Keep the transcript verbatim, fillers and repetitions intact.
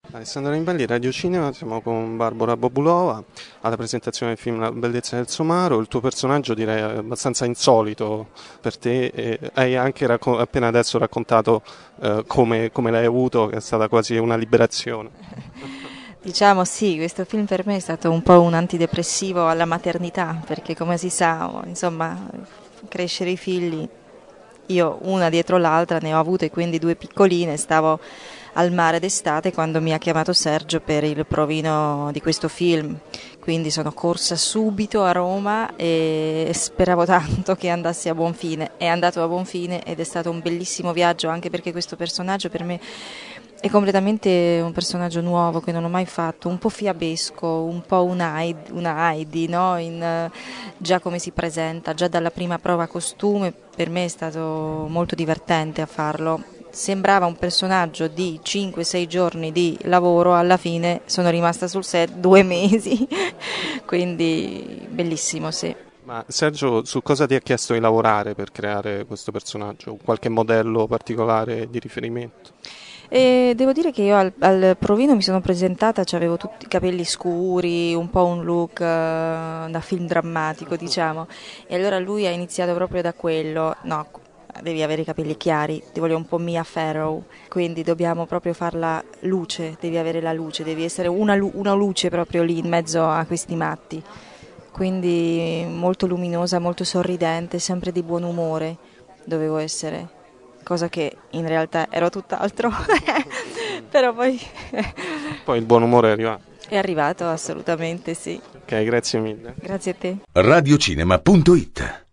Alessandro Nimbelli, Radio Cinema, siamo con Barbara Bobulova alla presentazione del film La bellezza del somaro. Il tuo personaggio direi è abbastanza insolito per te e hai anche racco- appena adesso raccontato eh, come, come l'hai avuto, che è stata quasi una liberazione. Diciamo sì, questo film per me è stato un po' un antidepressivo alla maternità, perché come si sa, insomma, crescere i figli, io una dietro l'altra ne ho avute, quindi due piccoline, stavo al mare d'estate quando mi ha chiamato Sergio per il provino di questo film, quindi sono corsa subito a Roma e speravo tanto che andasse a buon fine. È andato a buon fine ed è stato un bellissimo viaggio, anche perché questo personaggio per me è completamente un personaggio nuovo che non ho mai fatto, un po' fiabesco, un po' una Heidi, una Heidi, no? In, già come si presenta, già dalla prima prova costume, per me è stato molto divertente a farlo. Sembrava un personaggio di cinque sei giorni di lavoro, alla fine sono rimasta sul set due mesi, quindi bellissimo, sì. Ma Sergio, su cosa ti ha chiesto di lavorare per creare questo personaggio? Qualche modello particolare di riferimento? E devo dire che io al, al provino mi sono presentata, cioè avevo tutti i capelli scuri, un po' un look uh, da film drammatico, diciamo, e allora lui ha iniziato proprio da quello, no, devi avere i capelli chiari, ti voglio un po' Mia Farrow, quindi dobbiamo proprio farla luce, devi avere la luce, devi essere una, una luce proprio lì in mezzo a questi matti, quindi molto luminosa, molto sorridente, sempre di buon umore dovevo essere. Cosa che in realtà ero tutt'altro, però poi Poi il buon umore è arrivato. È arrivato, assolutamente sì. Ok, grazie mille. Grazie a te. radiocinema punto it